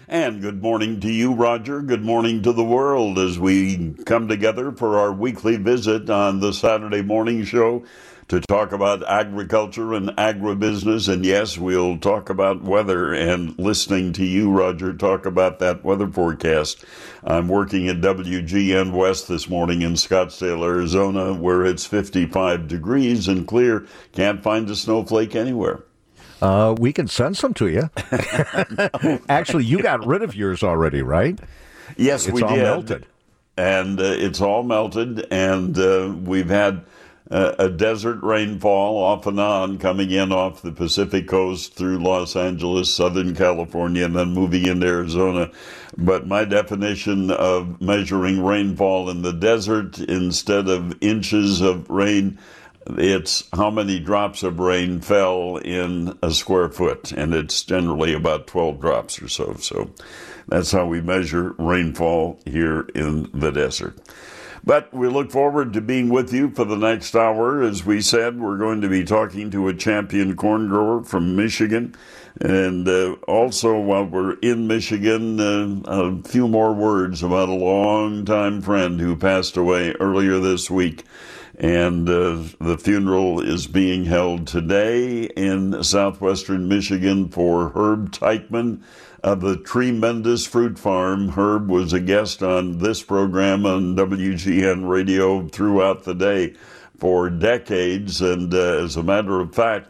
And good morning to you, Roger. Good morning to the world as we come together for our weekly visit on the Saturday morning show to talk about agriculture and agribusiness. And yes, we'll talk about weather and listening to you, Roger, talk about that weather forecast. I'm working at WGN West this morning in Scottsdale, Arizona, where it's 55 degrees and clear. Can't find a snowflake anywhere. We can send some to you. Actually, you got rid of yours already, right? Yes, we did. It's all melted. And it's all melted, and we've had a desert rainfall off and on coming in off the Pacific coast through Los Angeles, Southern California, and then moving into Arizona. But my definition of measuring rainfall in the desert, instead of inches of rain, it's how many drops of rain fell in a square foot, and it's generally about 12 drops or so. So that's how we measure rainfall here in the desert. But we look forward to being with you for the next hour. As we said, we're going to be talking to a champion corn grower from Michigan. And also, while we're in Michigan, a few more words about a longtime friend who passed away earlier this week. And the funeral is being held today in southwestern Michigan for Herb Teichman of the Tremendous Fruit Farm. Herb was a guest on this program on WGN Radio throughout the day for decades. And as a matter of fact,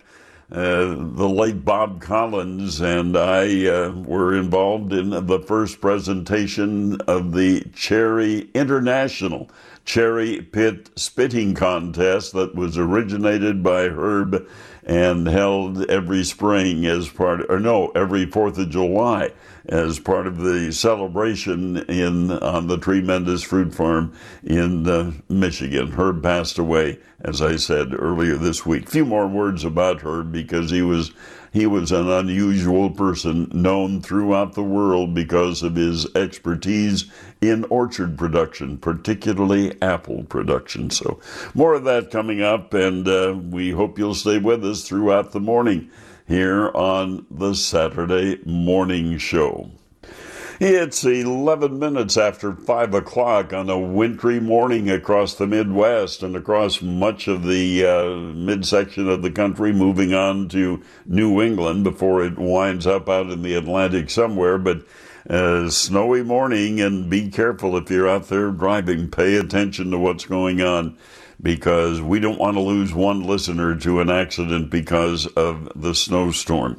the late Bob Collins and I were involved in the first presentation of the International Cherry Pit Spitting Contest that was originated by Herb and held every spring as every 4th of July as part of the celebration on the Tremendous Fruit Farm in Michigan. Herb passed away, as I said earlier this week. A few more words about Herb because he was an unusual person known throughout the world because of his expertise in orchard production, particularly apple production. So more of that coming up, and we hope you'll stay with us throughout the morning here on the Saturday Morning Show. It's 11 minutes after 5 o'clock on a wintry morning across the Midwest and across much of the midsection of the country, moving on to New England before it winds up out in the Atlantic somewhere. But snowy morning, and be careful if you're out there driving. Pay attention to what's going on, because we don't want to lose one listener to an accident because of the snowstorm.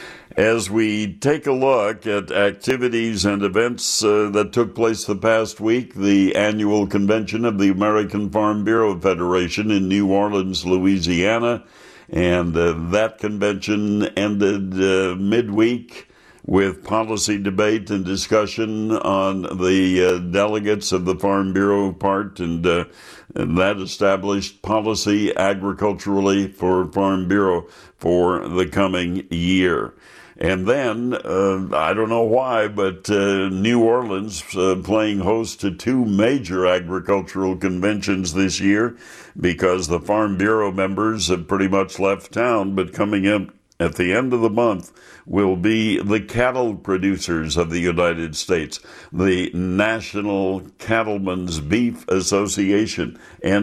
As we take a look at activities and events that took place the past week, the annual convention of the American Farm Bureau Federation in New Orleans, Louisiana, and that convention ended midweek with policy debate and discussion on the delegates of the Farm Bureau part, and that established policy agriculturally for Farm Bureau for the coming year. And then, I don't know why, but New Orleans playing host to two major agricultural conventions this year, because the Farm Bureau members have pretty much left town. But coming up at the end of the month will be the cattle producers of the United States. The National Cattlemen's Beef Association,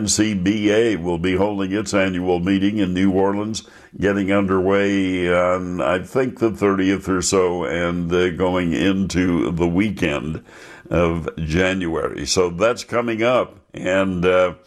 NCBA, will be holding its annual meeting in New Orleans, getting underway on, I think, the 30th or so, and going into the weekend of January. So that's coming up, and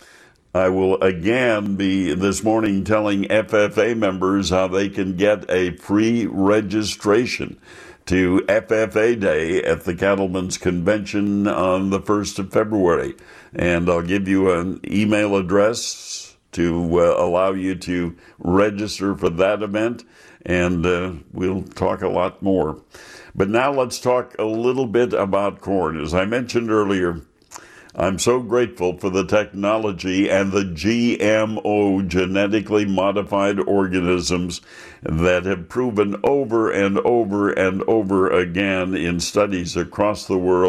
I will again be this morning telling FFA members how they can get a free registration to FFA Day at the Cattlemen's Convention on the 1st of February. And I'll give you an email address to allow you to register for that event, and we'll talk a lot more. But now let's talk a little bit about corn. As I mentioned earlier, I'm so grateful for the technology and the GMO, genetically modified organisms, that have proven over and over and over again in studies across the world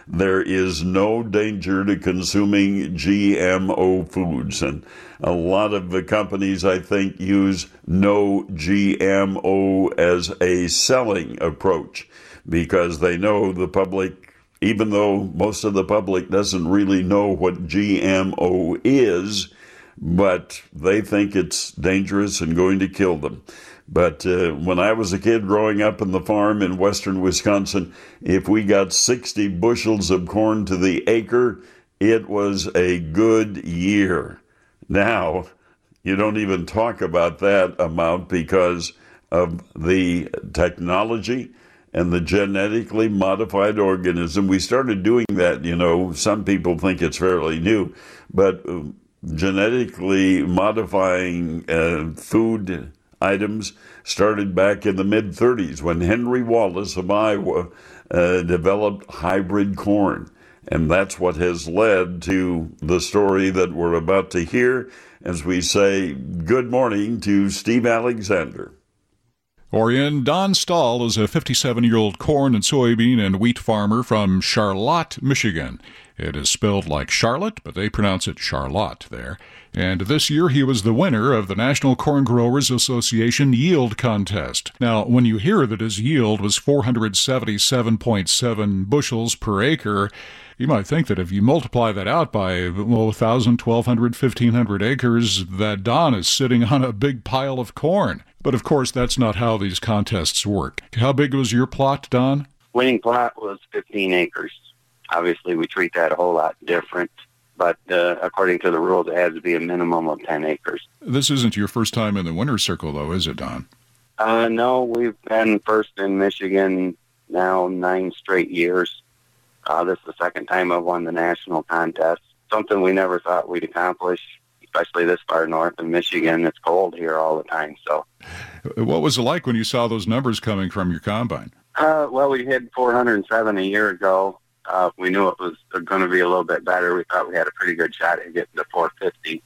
there is no danger to consuming GMO foods. And a lot of the companies, I think, use no GMO as a selling approach because they know the public, even though most of the public doesn't really know what GMO is, but they think it's dangerous and going to kill them. But when I was a kid growing up in the farm in western Wisconsin, if we got 60 bushels of corn to the acre, it was a good year. Now, you don't even talk about that amount because of the technology and the genetically modified organism. We started doing that, some people think it's fairly new, but genetically modifying food items started back in the mid-30s when Henry Wallace of Iowa developed hybrid corn. And that's what has led to the story that we're about to hear as we say good morning to Steve Alexander. Orion, Don Stahl is a 57-year-old corn and soybean and wheat farmer from Charlotte, Michigan. It is spelled like Charlotte, but they pronounce it Charlotte there. And this year he was the winner of the National Corn Growers Association Yield Contest. Now, when you hear that his yield was 477.7 bushels per acre, you might think that if you multiply that out by 1,000, 1,200, 1,500 acres, that Don is sitting on a big pile of corn. But of course, that's not how these contests work. How big was your plot, Don? Winning plot was 15 acres. Obviously, we treat that a whole lot different, but according to the rules, it has to be a minimum of 10 acres. This isn't your first time in the winner's circle, though, is it, Don? No, we've been first in Michigan now 9 straight years. This is the second time I've won the national contest, something we never thought we'd accomplish, especially this far north in Michigan. It's cold here all the time. So, what was it like when you saw those numbers coming from your combine? Well, we hit 407 a year ago. We knew it was going to be a little bit better. We thought we had a pretty good shot at getting to 450.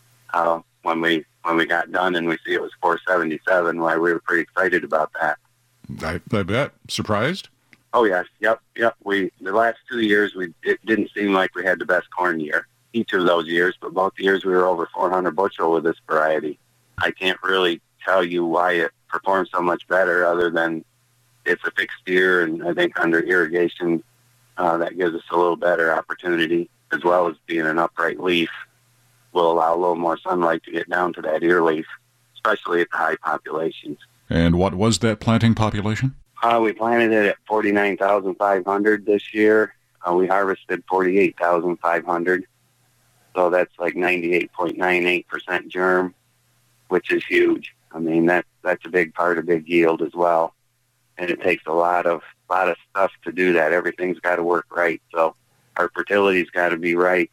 When we got done and we see it was 477, why we were pretty excited about that. I bet. Surprised? Oh yes, yep. The last 2 years, it didn't seem like we had the best corn year each of those years, but both years we were over 400 bushel with this variety. I can't really tell you why it performed so much better, other than it's a fixed year, and I think under irrigation. That gives us a little better opportunity, as well as being an upright leaf will allow a little more sunlight to get down to that ear leaf, especially at the high populations. And what was that planting population? We planted it at 49,500 this year. We harvested 48,500. So that's like 98.98% germ, which is huge. I mean, that's a big part of big yield as well. And it takes a lot of stuff to do that. Everything's got to work right. So our fertility's got to be right.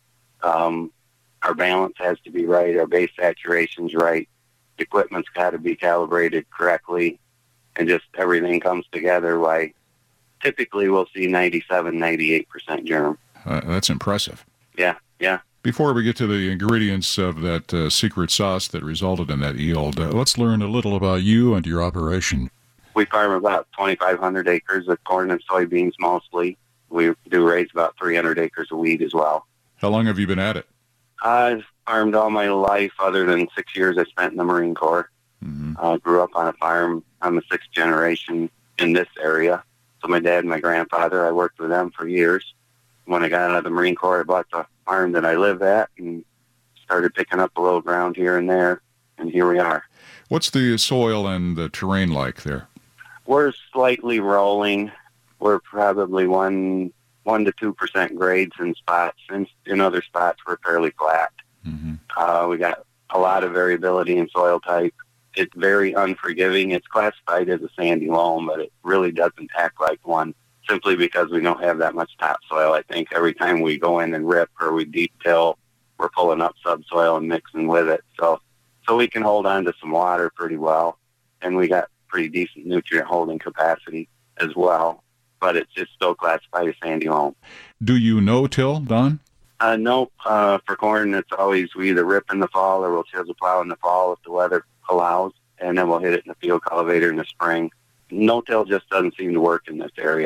Our balance has to be right. Our base saturation's right. The equipment's got to be calibrated correctly. And just everything comes together. Why typically we'll see 97, 98% germ. That's impressive. Yeah. Before we get to the ingredients of that secret sauce that resulted in that yield, let's learn a little about you and your operation. We farm about 2,500 acres of corn and soybeans mostly. We do raise about 300 acres of wheat as well. How long have you been at it? I've farmed all my life, other than 6 years I spent in the Marine Corps. Mm-hmm. Grew up on a farm. I'm the 6th generation in this area. So my dad and my grandfather, I worked with them for years. When I got out of the Marine Corps, I bought the farm that I live at and started picking up a little ground here and there, and here we are. What's the soil and the terrain like there? We're slightly rolling. We're probably 1 to 2% grades in spots, and in other spots we're fairly flat. Mm-hmm. We got a lot of variability in soil type. It's very unforgiving. It's classified as a sandy loam, but it really doesn't act like one, simply because we don't have that much topsoil. I think every time we go in and rip or we deep till, we're pulling up subsoil and mixing with it. So we can hold on to some water pretty well, and we got pretty decent nutrient holding capacity as well, but it's just still classified as sandy loam. Do you no-till, Don? No. For corn, it's always we either rip in the fall or we'll chisel plow in the fall if the weather allows, and then we'll hit it in the field cultivator in the spring. No-till just doesn't seem to work in this area.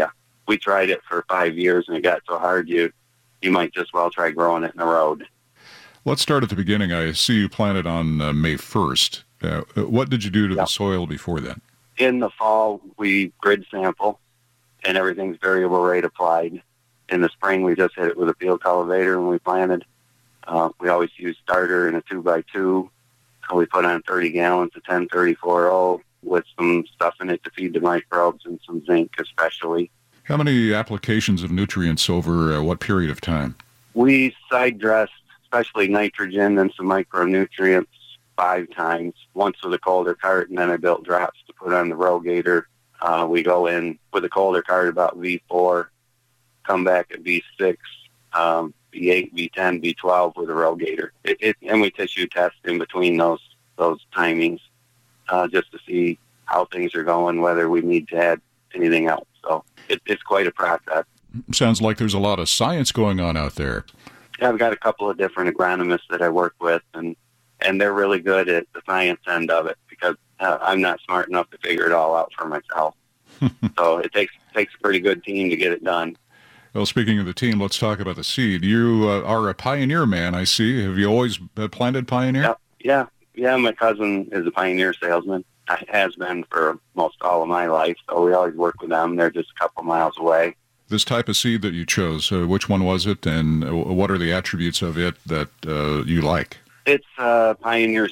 we tried it for 5 years, and it got so hard you might just well try growing it in the road. Let's start at the beginning. I see you planted on May 1st. What did you do to the soil before then? In the fall, we grid sample, and everything's variable rate applied. In the spring, we just hit it with a field cultivator when we planted. We always use starter in a 2x2. So we put on 30 gallons of 1034 with some stuff in it to feed the microbes and some zinc especially. How many applications of nutrients over what period of time? We side dressed, especially nitrogen and some micronutrients, 5 times. Once with a colder cart, and then I built drops to put on the rogator. We go in with a colder cart about V4, come back at V6, V8, V10, V12 with a rogator. And we tissue test in between those timings just to see how things are going, whether we need to add anything else. So it's quite a process. Sounds like there's a lot of science going on out there. Yeah, I've got a couple of different agronomists that I work with, and they're really good at the science end of it because I'm not smart enough to figure it all out for myself. So it takes a pretty good team to get it done. Well, speaking of the team, let's talk about the seed. You are a Pioneer man, I see. Have you always planted Pioneer? Yeah. My cousin is a Pioneer salesman. Has been for most all of my life, so we always work with them. They're just a couple miles away. This type of seed that you chose, which one was it, and what are the attributes of it that you like? It's Pioneer's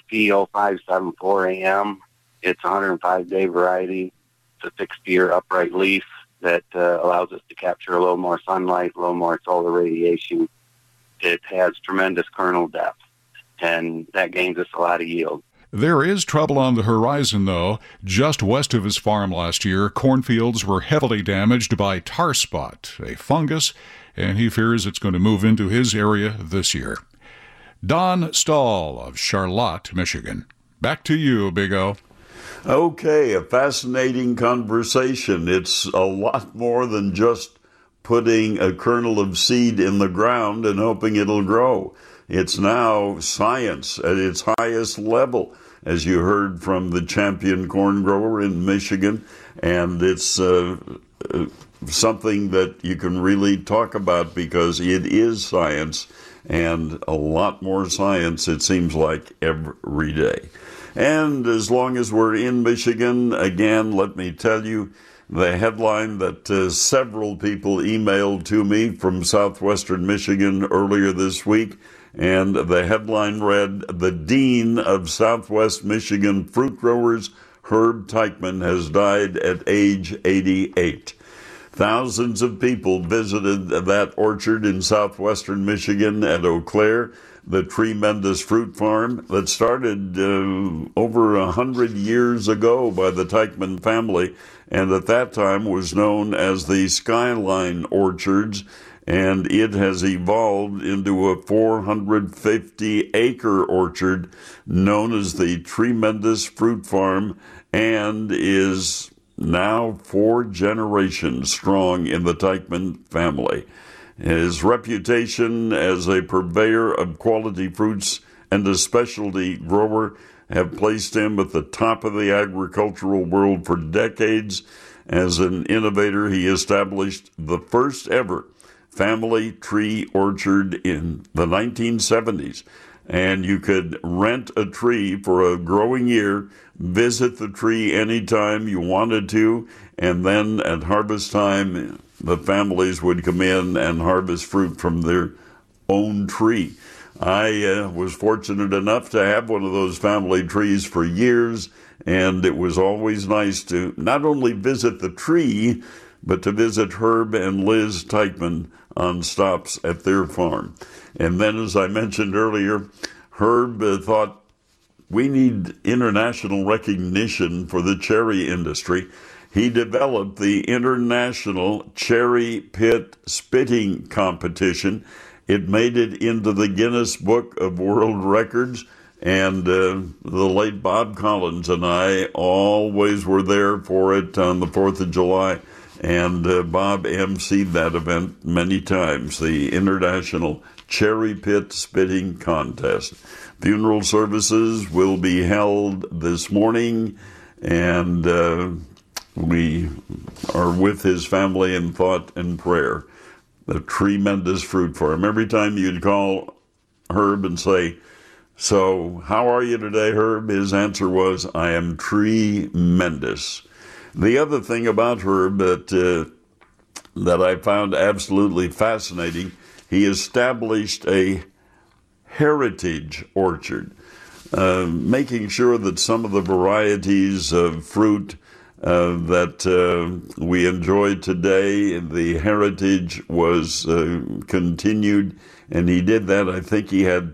P0574AM. It's a 105-day variety. It's a 6-year upright leaf that allows us to capture a little more sunlight, a little more solar radiation. It has tremendous kernel depth, and that gains us a lot of yield. There is trouble on the horizon, though. Just west of his farm last year, cornfields were heavily damaged by tar spot, a fungus, and he fears it's going to move into his area this year. Don Stahl of Charlotte, Michigan. Back to you, Big O. Okay, a fascinating conversation. It's a lot more than just putting a kernel of seed in the ground and hoping it'll grow. It's now science at its highest level, as you heard from the champion corn grower in Michigan, and it's something that you can really talk about because it is science, and a lot more science, it seems like, every day. And as long as we're in Michigan, again, let me tell you the headline that several people emailed to me from southwestern Michigan earlier this week. And the headline read, "The Dean of Southwest Michigan Fruit Growers, Herb Teichman, has died at age 88. Thousands of people visited that orchard in southwestern Michigan at Eau Claire, the tremendous fruit farm that started over 100 years ago by the Teichman family, and at that time was known as the Skyline Orchards, and it has evolved into a 450-acre orchard known as the Tremendous Fruit Farm and is now 4 generations strong in the Teichman family. His reputation as a purveyor of quality fruits and a specialty grower have placed him at the top of the agricultural world for decades. As an innovator, he established the first ever family tree orchard in the 1970s, and you could rent a tree for a growing year, visit the tree anytime you wanted to, and then at harvest time, the families would come in and harvest fruit from their own tree. I was fortunate enough to have one of those family trees for years, and it was always nice to not only visit the tree, but to visit Herb and Liz Teichman on stops at their farm. And then, as I mentioned earlier, Herb thought we need international recognition for the cherry industry. He developed the International Cherry Pit Spitting Competition. It made it into the Guinness Book of World Records, and the late Bob Collins and I always were there for it on the 4th of July. And Bob emceed that event many times, the International Cherry Pit Spitting Contest. Funeral services will be held this morning, and we are with his family in thought and prayer. A tremendous fruit farm. Every time you'd call Herb and say, "So, how are you today, Herb?" his answer was, "I am tremendous." The other thing about Herb that I found absolutely fascinating, he established a heritage orchard, making sure that some of the varieties of fruit that we enjoy today, the heritage was continued, and he did that. I think he had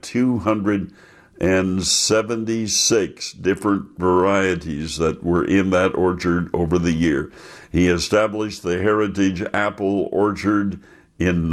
276 different varieties that were in that orchard over the year. He established the Heritage Apple Orchard in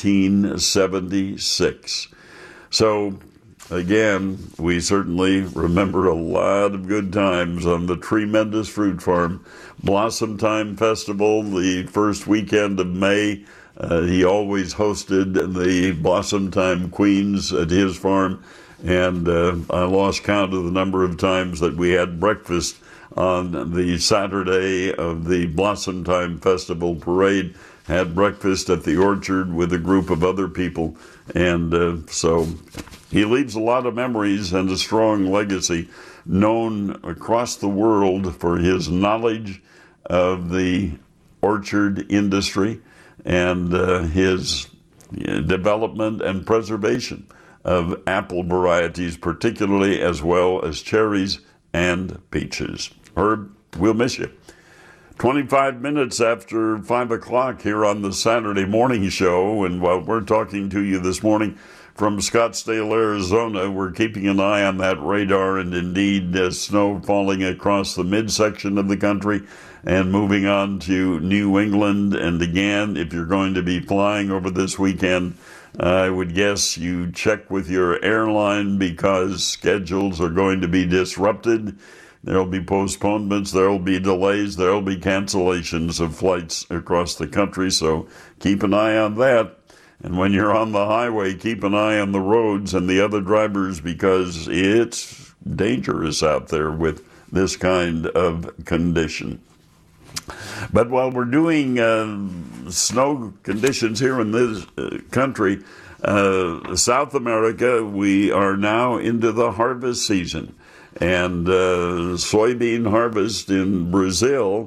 1976. So, again, we certainly remember a lot of good times on the tremendous fruit farm. Blossom Time Festival, the first weekend of May, he always hosted the Blossom Time Queens at his farm, and I lost count of the number of times that we had breakfast on the Saturday of the Blossom Time Festival parade, had breakfast at the orchard with a group of other people, and so he leaves a lot of memories and a strong legacy, known across the world for his knowledge of the orchard industry and his development and preservation of apple varieties, particularly, as well as cherries and peaches. Herb, we'll miss you. 25 minutes after 5 o'clock here on the Saturday Morning Show, and while we're talking to you this morning from Scottsdale, Arizona, we're keeping an eye on that radar, and indeed snow falling across the midsection of the country and moving on to New England. And again, if you're going to be flying over this weekend, I would guess you check with your airline, because schedules are going to be disrupted. There'll be postponements, there'll be delays, there'll be cancellations of flights across the country, so keep an eye on that. And when you're on the highway, keep an eye on the roads and the other drivers, because it's dangerous out there with this kind of condition. But while we're doing snow conditions here in this country, South America, we are now into the harvest season. And soybean harvest in Brazil,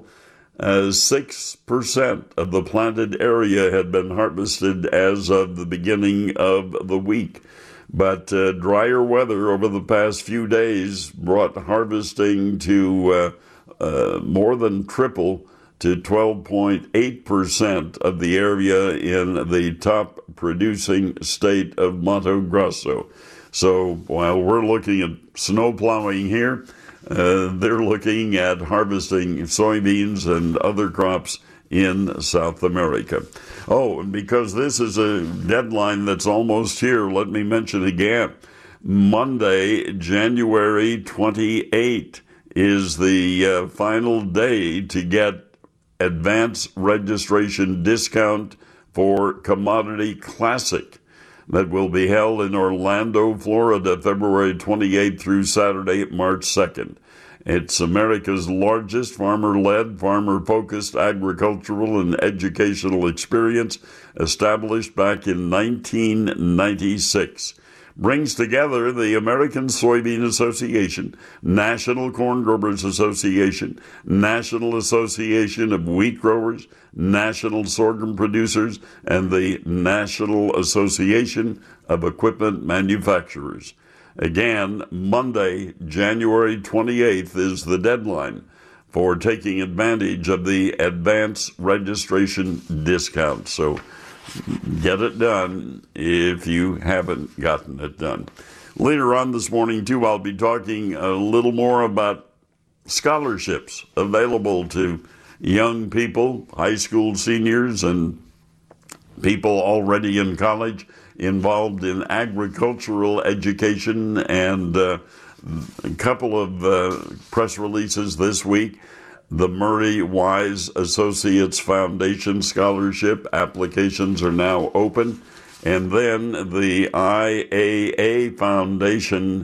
6% of the planted area had been harvested as of the beginning of the week. But drier weather over the past few days brought harvesting to more than triple, to 12.8% of the area in the top producing state of Mato Grosso. So while we're looking at snow plowing here, they're looking at harvesting soybeans and other crops in South America. Oh, and because this is a deadline that's almost here, let me mention again, Monday, January 28th is the final day to get advance registration discount for Commodity Classic that will be held in Orlando, Florida, February 28th through Saturday, March 2nd. It's America's largest farmer-led, farmer-focused agricultural and educational experience, established back in 1996. Brings together the American Soybean Association, National Corn Growers Association, National Association of Wheat Growers, National Sorghum Producers, and the National Association of Equipment Manufacturers. Again, Monday, January 28th is the deadline for taking advantage of the advance registration discount. So get it done if you haven't gotten it done. Later on this morning, too, I'll be talking a little more about scholarships available to young people, high school seniors, and people already in college involved in agricultural education, and a couple of press releases this week. The Murray Wise Associates Foundation Scholarship applications are now open. And then the IAA Foundation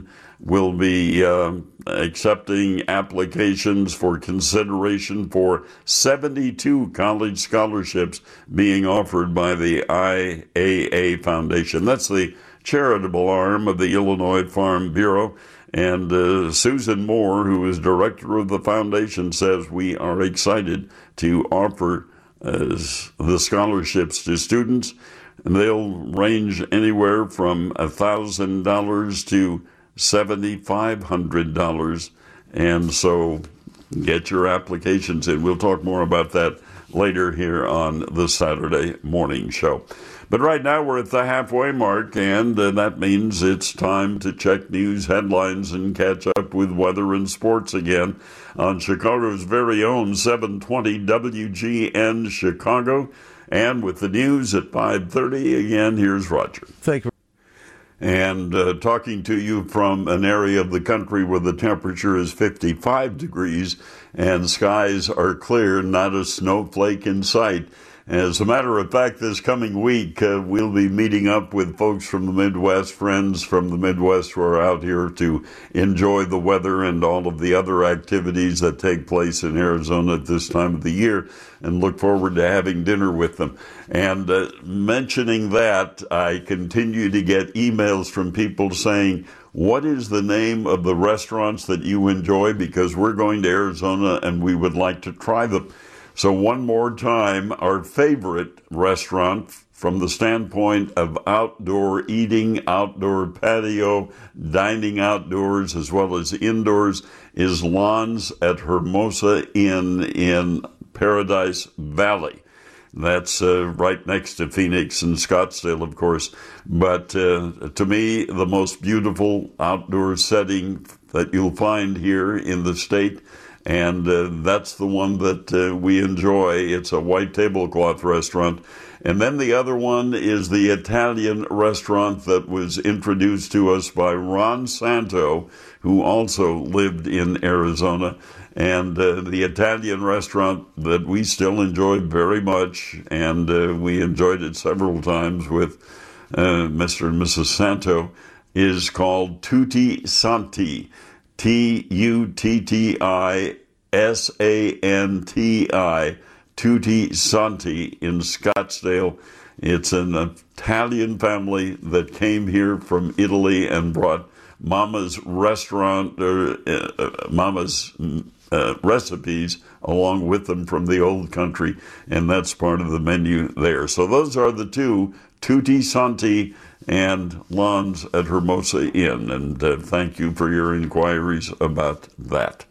will be accepting applications for consideration for 72 college scholarships being offered by the IAA Foundation. That's the charitable arm of the Illinois Farm Bureau. And Susan Moore, who is director of the foundation, says we are excited to offer the scholarships to students. And they'll range anywhere from $1,000 to $7,500. And so get your applications in. We'll talk more about that later here on the Saturday morning show. But right now we're at the halfway mark, and that means it's time to check news headlines and catch up with weather and sports again on Chicago's very own 720 WGN Chicago. And with the news at 5:30, again, here's Roger. Thank you. And talking to you from an area of the country where the temperature is 55 degrees and skies are clear, not a snowflake in sight. As a matter of fact, this coming week, we'll be meeting up with folks from the Midwest, friends from the Midwest who are out here to enjoy the weather and all of the other activities that take place in Arizona at this time of the year, and look forward to having dinner with them. And mentioning that, I continue to get emails from people saying, what is the name of the restaurants that you enjoy? Because we're going to Arizona and we would like to try them. So one more time, our favorite restaurant from the standpoint of outdoor eating, outdoor patio, dining outdoors, as well as indoors, is Lons at Hermosa Inn in Paradise Valley. That's right next to Phoenix and Scottsdale, of course. But to me, the most beautiful outdoor setting that you'll find here in the state. And that's the one that we enjoy. It's a white tablecloth restaurant. And then the other one is the Italian restaurant that was introduced to us by Ron Santo, who also lived in Arizona. And the Italian restaurant that we still enjoy very much, and we enjoyed it several times with Mr. and Mrs. Santo, is called Tutti Santi. Tutti, Tutti Santi in Scottsdale. It's an Italian family that came here from Italy and brought Mama's restaurant, Mama's recipes along with them from the old country, and that's part of the menu there. So those are the two, Tutti Santi and Lons at Hermosa Inn, and thank you for your inquiries about that.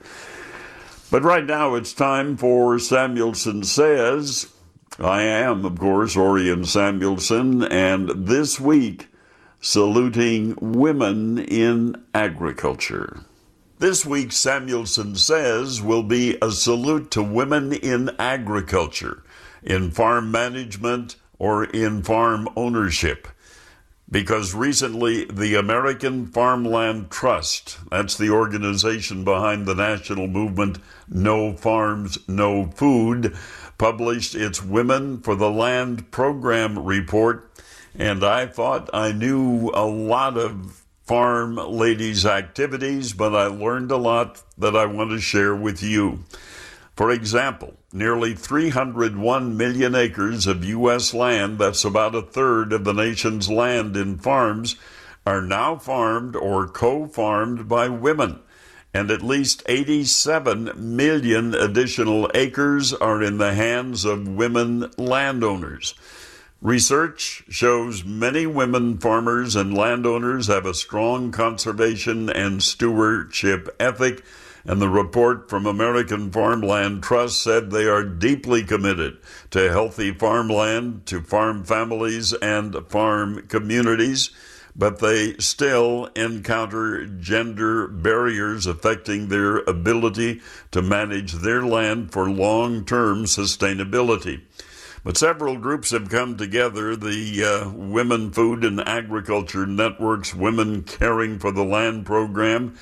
But right now it's time for Samuelson Says. I am, of course, Orion Samuelson, and this week, saluting women in agriculture. This week, Samuelson Says will be a salute to women in agriculture, in farm management, or in farm ownership. Because recently, the American Farmland Trust, that's the organization behind the national movement No Farms, No Food, published its Women for the Land program report. And I thought I knew a lot of farm ladies' activities, but I learned a lot that I want to share with you. For example, nearly 301 million acres of U.S. land, that's about a third of the nation's land in farms, are now farmed or co-farmed by women. And at least 87 million additional acres are in the hands of women landowners. Research shows many women farmers and landowners have a strong conservation and stewardship ethic, and the report from American Farmland Trust said they are deeply committed to healthy farmland, to farm families and farm communities, but they still encounter gender barriers affecting their ability to manage their land for long-term sustainability. But several groups have come together, the Women Food and Agriculture Network's Women Caring for the Land program,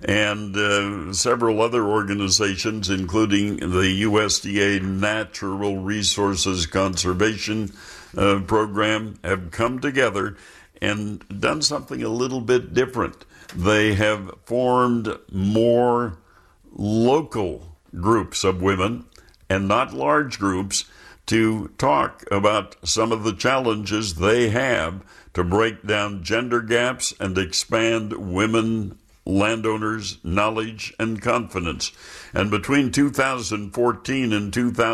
and several other organizations, including the USDA Natural Resources Conservation program, have come together and done something a little bit different. they have formed more local groups of women and not large groups to talk about some of the challenges they have to break down gender gaps and expand women landowners' knowledge and confidence. And between 2014 and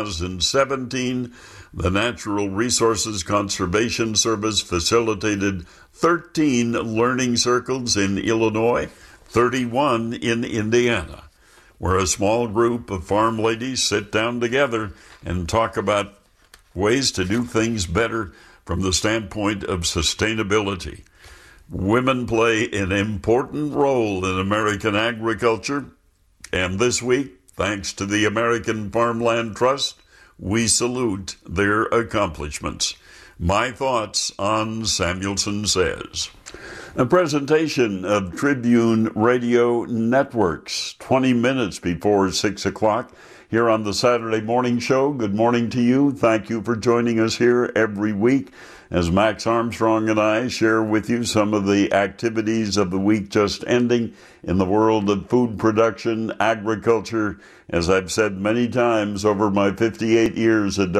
2017, the Natural Resources Conservation Service facilitated 13 learning circles in Illinois, 31 in Indiana, where a small group of farm ladies sit down together and talk about ways to do things better from the standpoint of sustainability. Women play an important role in American agriculture, and this week, thanks to the American Farmland Trust, we salute their accomplishments. My thoughts on Samuelson Says. A presentation of Tribune Radio Networks, 20 minutes before 6 o'clock here on the Saturday Morning Show. Good morning to you. Thank you for joining us here every week as Max Armstrong and I share with you some of the activities of the week just ending in the world of food production, agriculture. As I've said many times over my 58 years at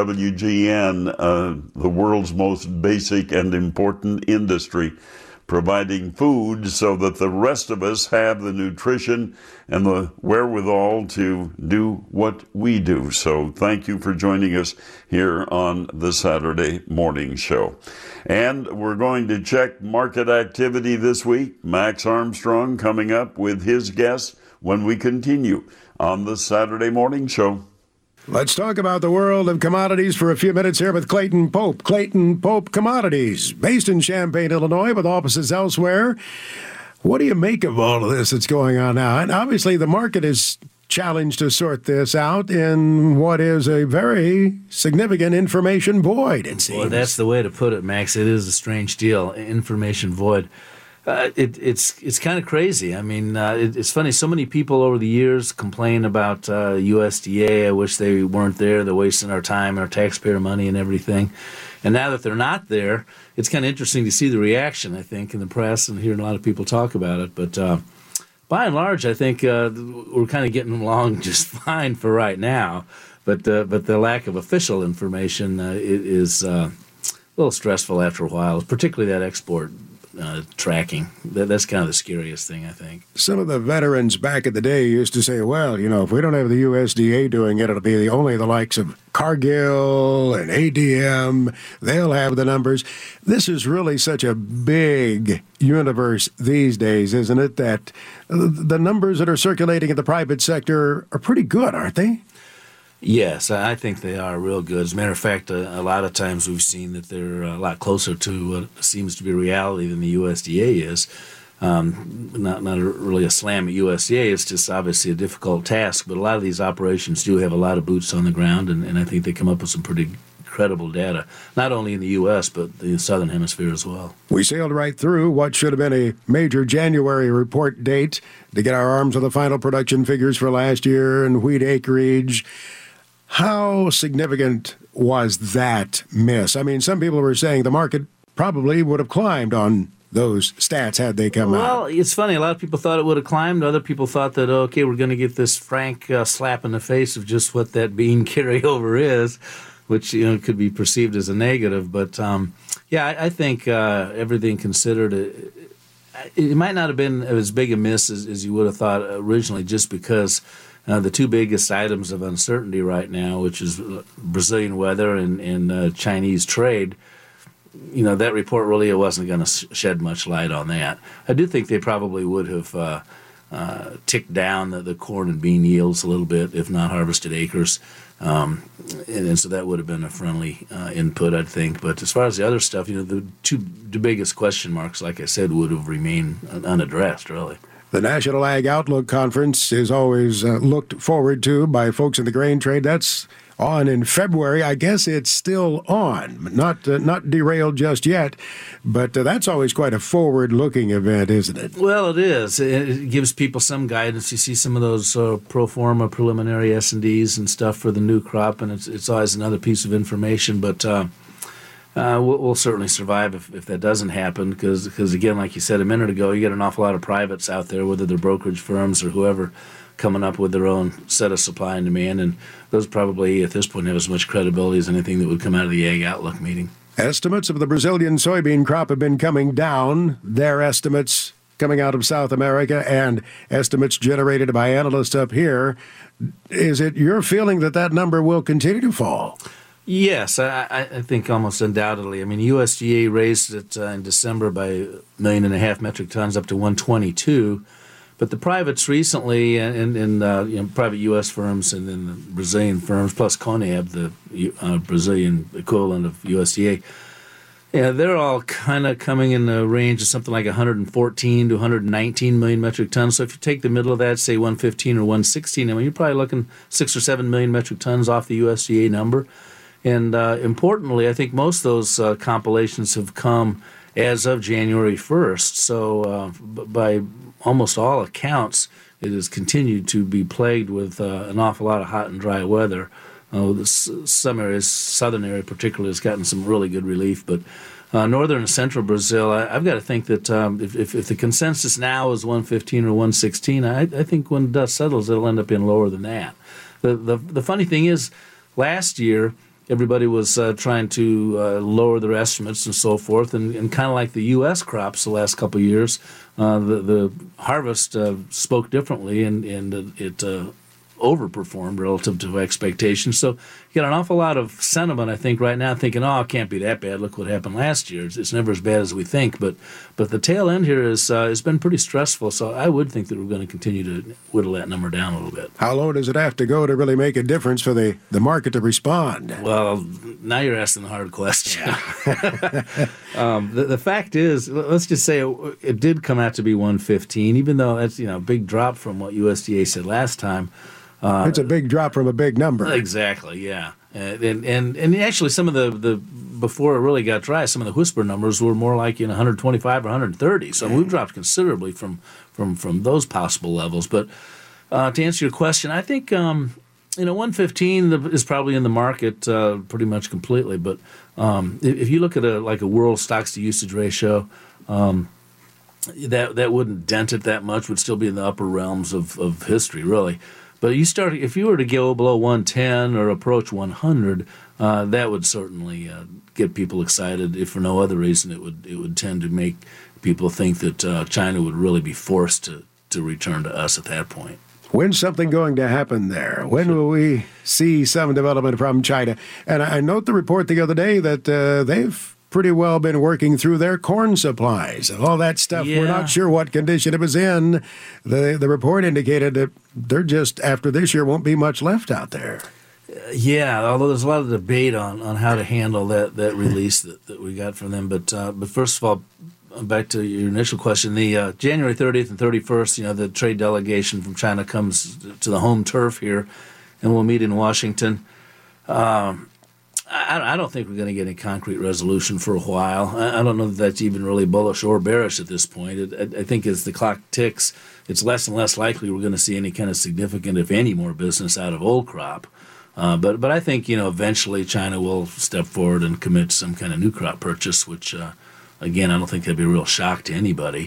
WGN, the world's most basic and important industry, providing food so that the rest of us have the nutrition and the wherewithal to do what we do. So thank you for joining us here on the Saturday Morning Show. And we're going to check market activity this week. Max Armstrong coming up with his guests when we continue on the Saturday Morning Show. Let's talk about the world of commodities for a few minutes here with Clayton Pope. Clayton Pope Commodities, based in Champaign, Illinois, with offices elsewhere. What do you make of all of this that's going on now? And obviously the market is challenged to sort this out in what is a very significant information void, it seems. Well, that's the way to put it, Max. It is a strange deal, information void. It's kind of crazy. I mean, it's funny. So many people over the years complain about USDA. I wish they weren't there. They're wasting our time and our taxpayer money and everything. And now that they're not there, it's kind of interesting to see the reaction, I think, in the press and hearing a lot of people talk about it. But by and large, I think we're kind of getting along just fine for right now. But the lack of official information is a little stressful after a while, particularly that export tracking. That's kind of the scariest thing, I think. Some of the veterans back in the day used to say, well, if we don't have the USDA doing it, it'll be only the likes of Cargill and ADM. They'll have the numbers. This is really such a big universe these days, isn't it, that the numbers that are circulating in the private sector are pretty good, aren't they? Yes, I think they are real good. As a matter of fact, a lot of times we've seen that they're a lot closer to what seems to be reality than the USDA is. Not really a slam at USDA. It's just obviously a difficult task. But a lot of these operations do have a lot of boots on the ground, and I think they come up with some pretty credible data, not only in the U.S., but the Southern Hemisphere as well. We sailed right through what should have been a major January report date to get our arms on the final production figures for last year and wheat acreage. How significant was that miss? I mean, some people were saying the market probably would have climbed on those stats had they come out. Well, it's funny. A lot of people thought it would have climbed. Other people thought that, okay, we're going to get this frank slap in the face of just what that bean carryover is, which could be perceived as a negative. But, I think everything considered, it might not have been as big a miss as you would have thought originally, just because the two biggest items of uncertainty right now, which is Brazilian weather and Chinese trade, that report really wasn't going to shed much light on that. I do think they probably would have ticked down the corn and bean yields a little bit, if not harvested acres. And so that would have been a friendly input, I think. But as far as the other stuff, the biggest question marks, like I said, would have remained unaddressed, really. The National Ag Outlook Conference is always looked forward to by folks in the grain trade. That's on in February. I guess it's still on, not derailed just yet, but that's always quite a forward-looking event, isn't it? Well, it is. It gives people some guidance. You see some of those pro forma preliminary S&Ds and stuff for the new crop, and it's always another piece of information. But We'll certainly survive if that doesn't happen, because again, like you said a minute ago, you got an awful lot of privates out there, whether they're brokerage firms or whoever, coming up with their own set of supply and demand, and those probably at this point have as much credibility as anything that would come out of the Ag Outlook meeting. Estimates of the Brazilian soybean crop have been coming down. Their estimates coming out of South America and estimates generated by analysts up here. Is it your feeling that number will continue to fall? Yes, I think almost undoubtedly. I mean, USDA raised it in December by 1.5 million metric tons up to 122, but the privates recently, and private U.S. firms and then the Brazilian firms, plus CONAB, the Brazilian equivalent of USDA, they're all kind of coming in the range of something like 114 to 119 million metric tons. So if you take the middle of that, say 115 or 116, I mean, you're probably looking 6 or 7 million metric tons off the USDA number. And importantly, I think most of those compilations have come as of January 1st. So by almost all accounts, it has continued to be plagued with an awful lot of hot and dry weather. Some areas, southern area particularly, has gotten some really good relief. But northern and central Brazil, I've got to think that if the consensus now is 115 or 116, I think when dust settles, it'll end up being lower than that. The funny thing is, last year, everybody was trying to lower their estimates and so forth, and kind of like the U.S. crops the last couple of years, the harvest spoke differently, and it overperformed relative to expectations. So you got an awful lot of sentiment, I think, right now, thinking, it can't be that bad. Look what happened last year. It's never as bad as we think. But the tail end here has been pretty stressful, so I would think that we're going to continue to whittle that number down a little bit. How low does it have to go to really make a difference for the market to respond? Well, now you're asking the hard question. The fact is, let's just say it did come out to be 115, even though that's a big drop from what USDA said last time. It's a big drop from a big number. Exactly, yeah. And actually some of the before it really got dry, some of the whisper numbers were more like 125 or 130. So we've dropped considerably from those possible levels. But to answer your question, I think 115 is probably in the market pretty much completely. But if you look at a world stocks to usage ratio, that wouldn't dent it that much. Would still be in the upper realms of history, really. But if you were to go below 110 or approach 100, that would certainly get people excited. If for no other reason, it would tend to make people think that China would really be forced to return to us at that point. When's something going to happen there? When will we see some development from China? And I note the report the other day that they've pretty well been working through their corn supplies and all that stuff. Yeah. We're not sure what condition it was in. The report indicated that they're just, after this year, won't be much left out there. Yeah, although there's a lot of debate on how to handle that release that we got from them. But first of all, back to your initial question, the January 30th and 31st, the trade delegation from China comes to the home turf here, and we'll meet in Washington. I don't think we're going to get any concrete resolution for a while. I don't know that that's even really bullish or bearish at this point. I think as the clock ticks, it's less and less likely we're going to see any kind of significant, if any, more business out of old crop. But I think, eventually China will step forward and commit to some kind of new crop purchase, which, again, I don't think that'd be a real shock to anybody.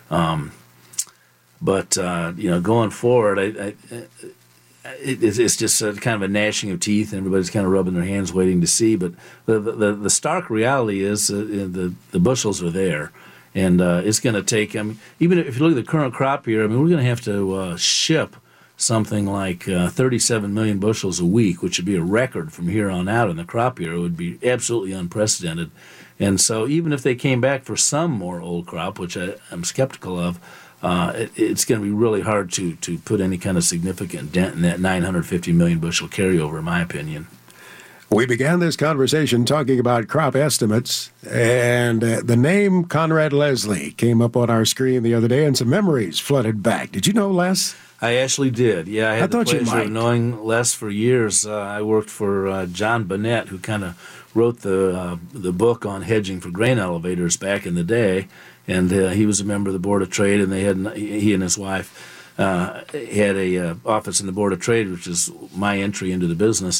But going forward, it's just kind of a gnashing of teeth, and everybody's kind of rubbing their hands waiting to see. But the stark reality is the bushels are there, and it's going to take, even if you look at the current crop year, we're going to have to ship something like 37 million bushels a week, which would be a record from here on out in the crop year. It would be absolutely unprecedented. And so even if they came back for some more old crop, which I'm skeptical of, it's going to be really hard to put any kind of significant dent in that 950 million bushel carryover, in my opinion. We began this conversation talking about crop estimates, and the name Conrad Leslie came up on our screen the other day, and some memories flooded back. Did you know Les? I actually did. Yeah, I had the pleasure of knowing Les for years. I worked for John Bennett, who kind of wrote the book on hedging for grain elevators back in the day. And he was a member of the Board of Trade, and he and his wife had a office in the Board of Trade, which is my entry into the business.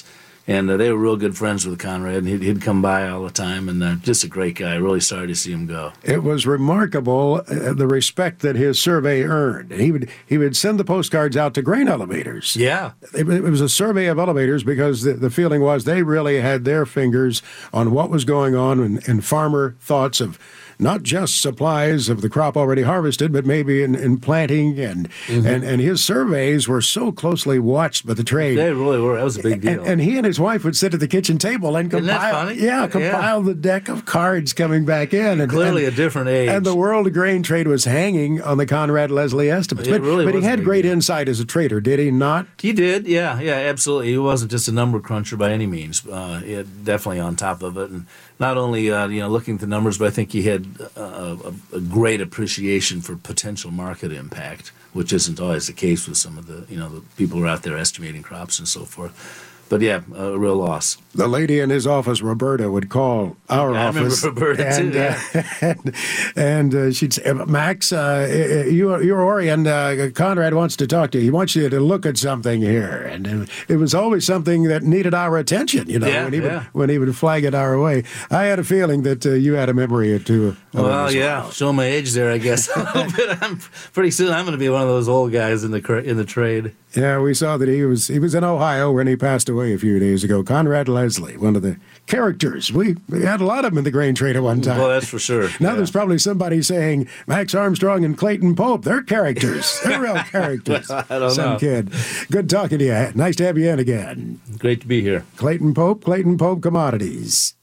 And they were real good friends with Conrad, and he'd come by all the time, and just a great guy. Really sorry to see him go. It was remarkable the respect that his survey earned. He would send the postcards out to grain elevators. Yeah. It was a survey of elevators because the feeling was they really had their fingers on what was going on and farmer thoughts of not just supplies of the crop already harvested, but maybe in planting and his surveys were so closely watched by the trade. They really were. That was a big deal. And he and his wife would sit at the kitchen table and compile the deck of cards coming back in. And clearly a different age. And the world of grain trade was hanging on the Conrad Leslie estimates. But he had great insight as a trader, did he not? He did, yeah, absolutely. He wasn't just a number cruncher by any means. He had definitely on top of it, and not only looking at the numbers, but I think he had a great appreciation for potential market impact, which isn't always the case with some of the the people who are out there estimating crops and so forth. But yeah, a real loss. The lady in his office, Roberta, would call our office. I remember Roberta too. And she'd say, "Max, you're Orion. Conrad wants to talk to you. He wants you to look at something here." And it was always something that needed our attention. When he would flag it our way. I had a feeling that you had a memory or two. Well, yeah, showing my age there, I guess a little bit. Pretty soon, I'm going to be one of those old guys in the trade. Yeah, we saw that he was in Ohio when he passed away a few days ago. Conrad Leslie, one of the characters. We had a lot of them in the grain trade at one time. Well, that's for sure. Now there's probably somebody saying Max Armstrong and Clayton Pope. They're characters. They're real characters. I don't know. Some kid. Good talking to you. Nice to have you in again. Great to be here. Clayton Pope Commodities.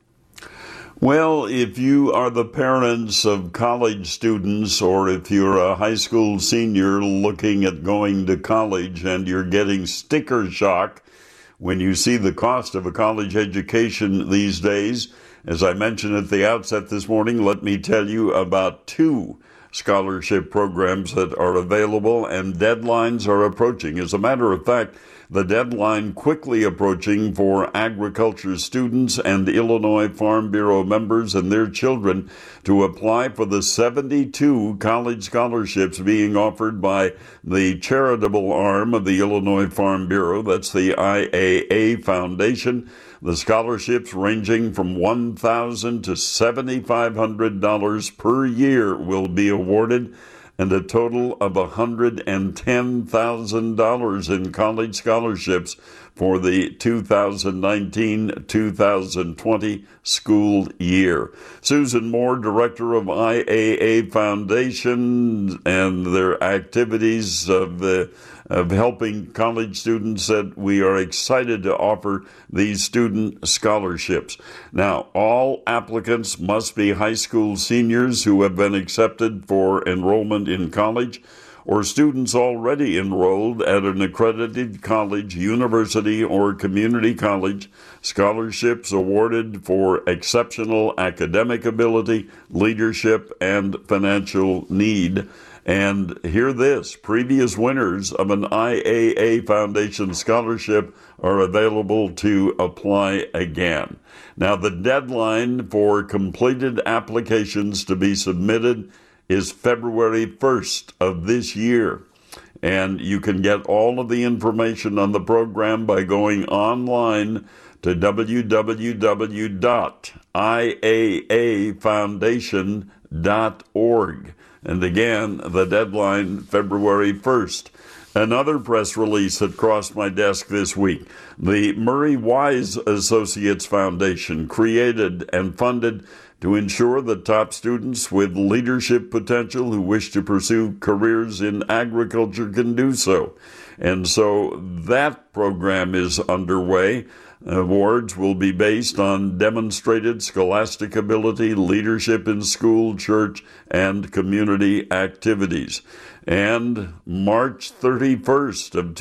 Well, if you are the parents of college students, or if you're a high school senior looking at going to college and you're getting sticker shock when you see the cost of a college education these days, as I mentioned at the outset this morning, let me tell you about 2 scholarship programs that are available, and deadlines are approaching. As a matter of fact, the deadline quickly approaching for agriculture students and Illinois Farm Bureau members and their children to apply for the 72 college scholarships being offered by the charitable arm of the Illinois Farm Bureau. That's the IAA Foundation. The scholarships ranging from $1,000 to $7,500 per year will be awarded, and a total of $110,000 in college scholarships for the 2019-2020 school year. Susan Moore, director of IAA Foundation and their activities of helping college students, said, "We are excited to offer these student scholarships." Now, all applicants must be high school seniors who have been accepted for enrollment in college, or students already enrolled at an accredited college, university, or community college. Scholarships awarded for exceptional academic ability, leadership, and financial need. And hear this, previous winners of an IAA Foundation scholarship are available to apply again. Now, the deadline for completed applications to be submitted is February 1st of this year. And you can get all of the information on the program by going online to www.iaafoundation.org. And again, the deadline, February 1st. Another press release that crossed my desk this week. The Murray Wise Associates Foundation, created and funded to ensure that top students with leadership potential who wish to pursue careers in agriculture can do so. And so that program is underway. Awards will be based on demonstrated scholastic ability, leadership in school, church, and community activities. And March 31st of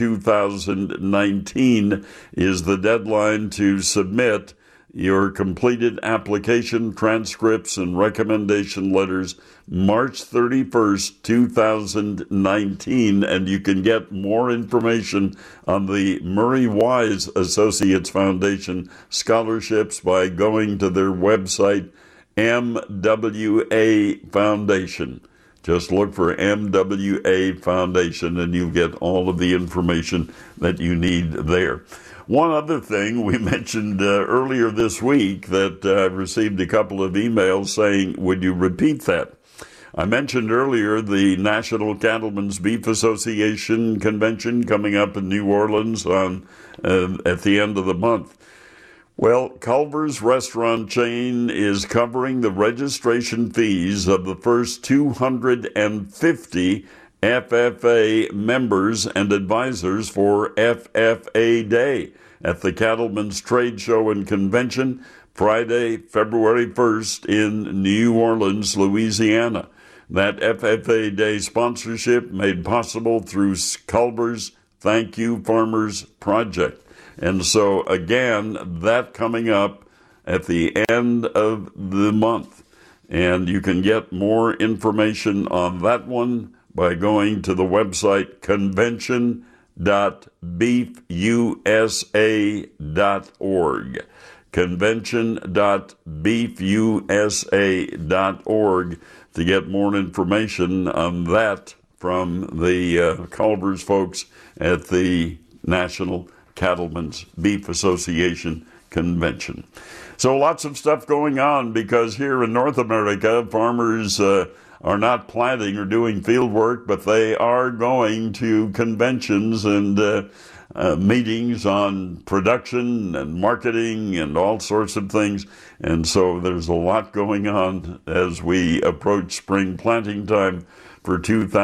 2019 is the deadline to submit your completed application, transcripts, and recommendation letters. March 31st, 2019, and you can get more information on the Murray Wise Associates Foundation scholarships by going to their website, MWA Foundation. Just look for MWA Foundation, and you'll get all of the information that you need there. One other thing we mentioned earlier this week that I received a couple of emails saying, would you repeat that? I mentioned earlier the National Cattlemen's Beef Association convention coming up in New Orleans on at the end of the month. Well, Culver's restaurant chain is covering the registration fees of the first 250 FFA members and advisors for FFA Day at the Cattlemen's Trade Show and Convention, Friday, February 1st in New Orleans, Louisiana. That FFA Day sponsorship made possible through Culver's Thank You Farmers Project. And so, again, that coming up at the end of the month. And you can get more information on that one by going to the website convention.beefusa.org. Convention.beefusa.org to get more information on that from the Culver's folks at the National Cattlemen's Beef Association Convention. So lots of stuff going on because here in North America, farmers are not planting or doing field work, but they are going to conventions and meetings on production and marketing and all sorts of things. And so there's a lot going on as we approach spring planting time for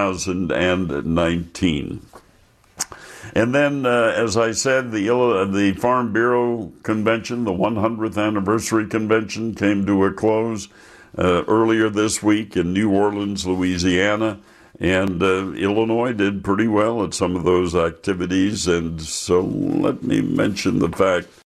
2019. And then, as I said, the Farm Bureau Convention, the 100th anniversary convention, came to a close earlier this week in New Orleans, Louisiana. And Illinois did pretty well at some of those activities. And so let me mention the fact